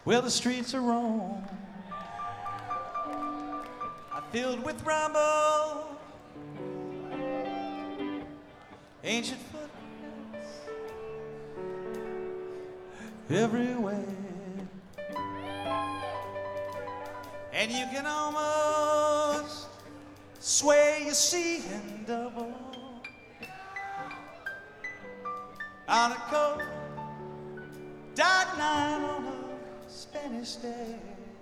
Well, the streets of Rome are filled with rubble, ancient footprints everywhere, and you can almost swear you're seeing double on a cold dark night on a Spanish day.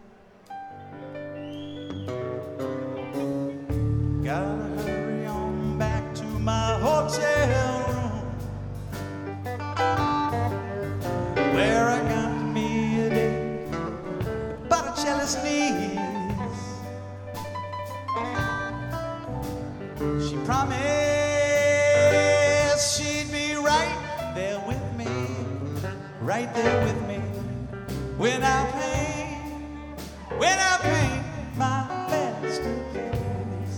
Gotta hurry on back to my hotel room, where I got me a date with Botticelli's niece. She promised she'd be right there with me, right there with me, when I paint my masterpiece.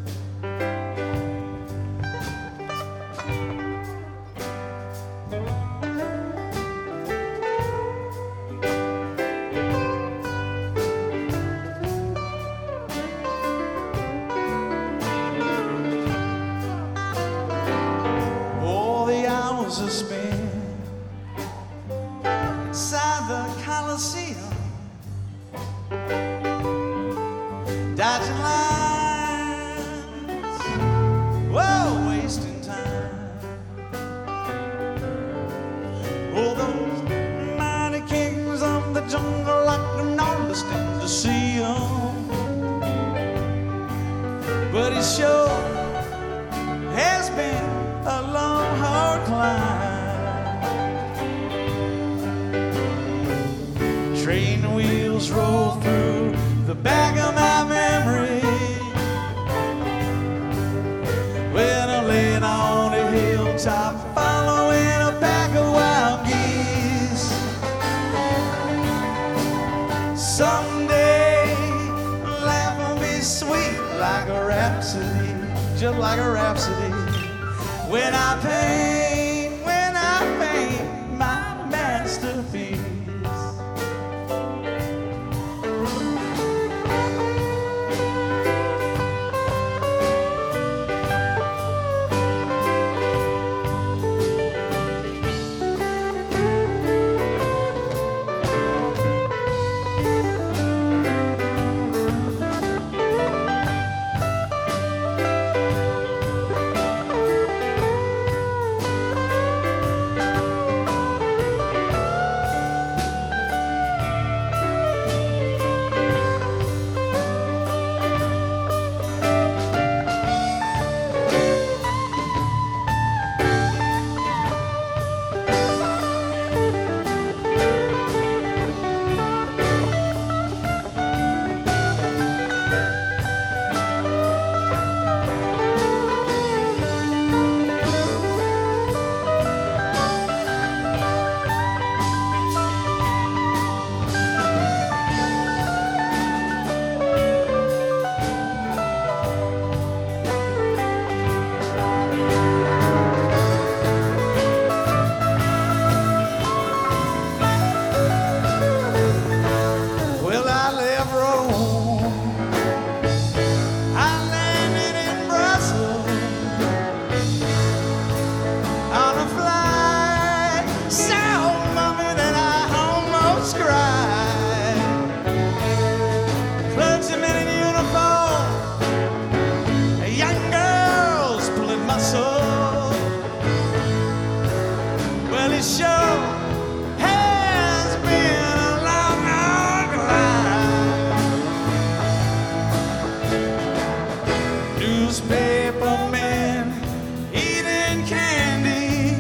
All the hours are spent inside the Coliseum, dodging lines, whoa, wasting time. Oh, those mighty kings of the jungle, I can understand to see 'em, but it sure has been a long, hard climb. Train wheels roll through the back of my memory when I'm laying on a hilltop following a pack of wild geese. Someday life will be sweet like a rhapsody, just like a rhapsody, when I paint my masterpiece. Newspapermen eating candy,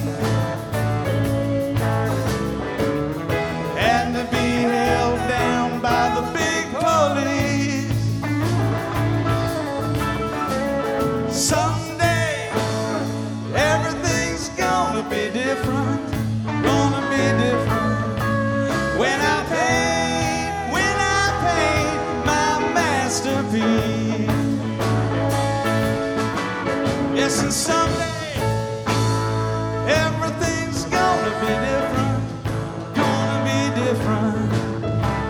and to be held down by the big police. Someday everything's gonna be different, gonna be different, when I paint my masterpiece. Yes, and someday everything's gonna be different, gonna be different,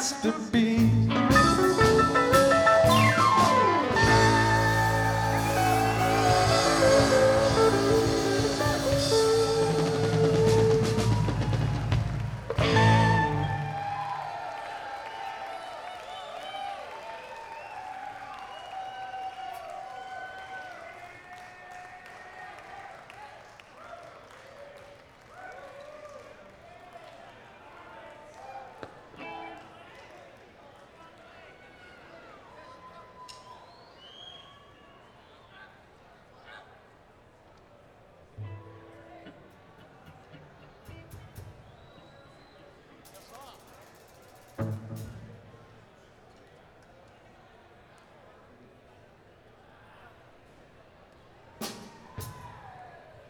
has to be